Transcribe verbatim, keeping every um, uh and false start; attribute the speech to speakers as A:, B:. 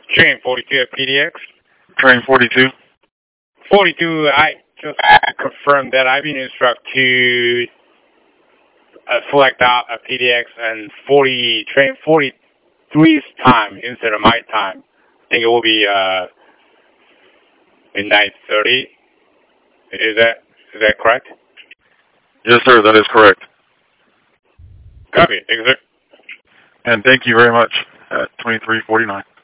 A: Train forty-two at P D X.
B: Train forty-two.
A: forty-two, I just confirmed that I've been instructed to uh, select out a P D X and forty, train forty-three's time instead of my time. I think it will be uh, midnight thirty. Is that, is that correct?
B: Yes, sir, that is correct.
A: Copy. Thank you, sir.
B: And thank you very much at twenty-three forty-nine.